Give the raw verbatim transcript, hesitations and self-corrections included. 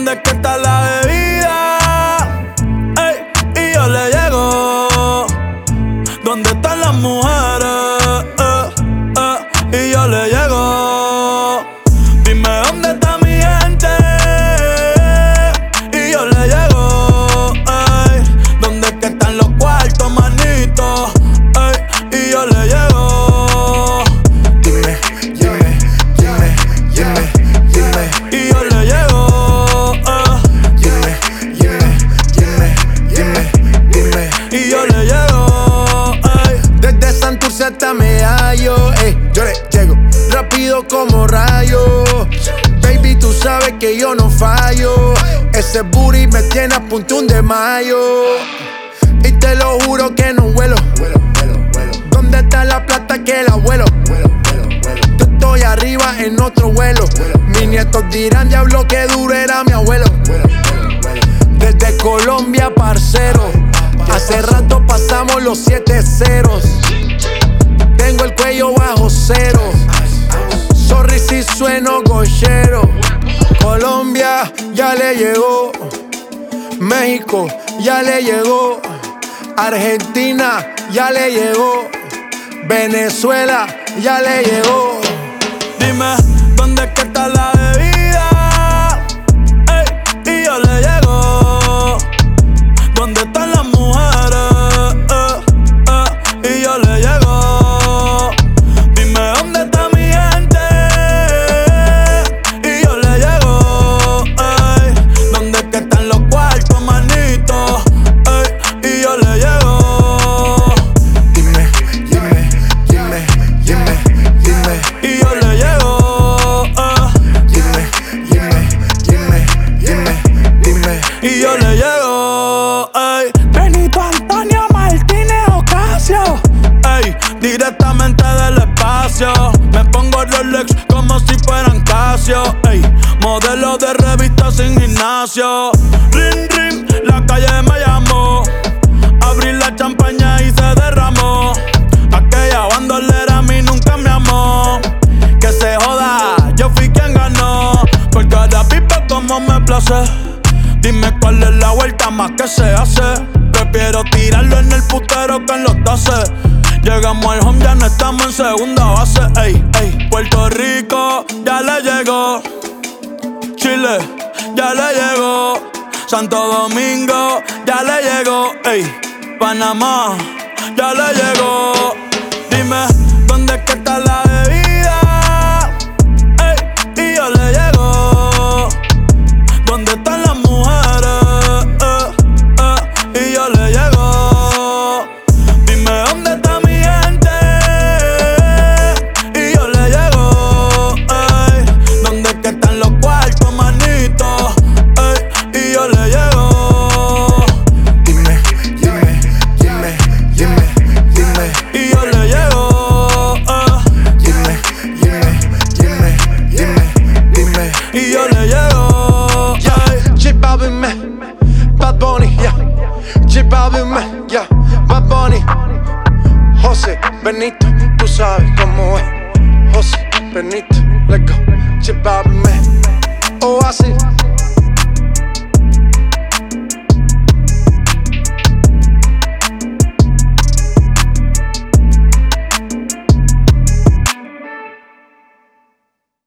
¿dónde es que está la bebida? Ey, y yo le llego. ¿Dónde están las mujeres? Eh, eh, y yo le llego. Dime dónde está mi gente. Y yo le llego. Ey, ¿dónde es que están los cuartos, manito? Ey, y yo le llego. Dime, dime, dime, dime, dime. Y yo le llego. Eh. Dime, dime, dime, dime, dime. Y yo le llego. Ey. Desde Santurce hasta Medallo, ey, yo le llego rápido como rayo. Baby, tú sabes que yo no fallo. Ese booty me tiene a punto de mayo. Y te lo juro que no vuelo. ¿Dónde está la plata que la vuelo? Yo estoy arriba en otro vuelo. Mis nietos dirán, diablo, que duro era mi abuelo. Desde Colombia, parcero. Hace rato pasamos los siete ceros. Tengo el cuello bajo cero. Sorry si sueno gochero. Colombia ya le llegó. México ya le llegó. Argentina ya le llegó. Venezuela ya le llegó. Dime, ¿dónde es que está la bebida? Ey, y yo le llego. ¿Dónde están las mujeres? Eh, eh, y yo le llego. Dime, ¿dónde está mi gente? Y yo le llego. Ey, ¿dónde es que están los cuartos, manito? Ey, y yo le llego. Dime, dime, dime, dime, dime. Y yo le llego. Eh. Dime, dime, dime, dime, dime. Y yo le llego, ey. Benito Antonio Martínez Ocasio, ey. Directamente del espacio. Me pongo Rolex como si fueran Casio, ey. Modelo de revista sin gimnasio. Ring, ring, la calle me llamó. Abrí la champaña y se derramó. Aquella bandolera a mí nunca me amó. Que se joda, yo fui quien ganó. Por cada pipa como me place. Dime cuál es la vuelta más que se hace. Prefiero tirarlo en el putero que en los doce. Llegamos al home, ya no estamos en segunda base. Ey, ey. Puerto Rico ya le llegó. Chile ya le llegó. Santo Domingo ya le llegó. Ey, Panamá ya le llegó. Dime, ¿dónde es que está la bebida? Ey, y yo le llego. ¿Dónde están las mujeres? Eh, eh, y yo le llego. Dime, ¿dónde está mi gente? Y yo le llego. Ey, ¿dónde es que están los cuartos, manito? Ey, y yo le llego. Dime, dime, dime, dime, dime. Y yo le llego. Eh. Dime, dime, dime, dime, dime. Y yo le llego. Yeah, J Balvin, man. Bad Bunny, yeah. J Balvin, man, yeah. Bad Bunny. José Benito, tú sabes cómo es. José Benito, let's go. J Balvin, man. Oasis.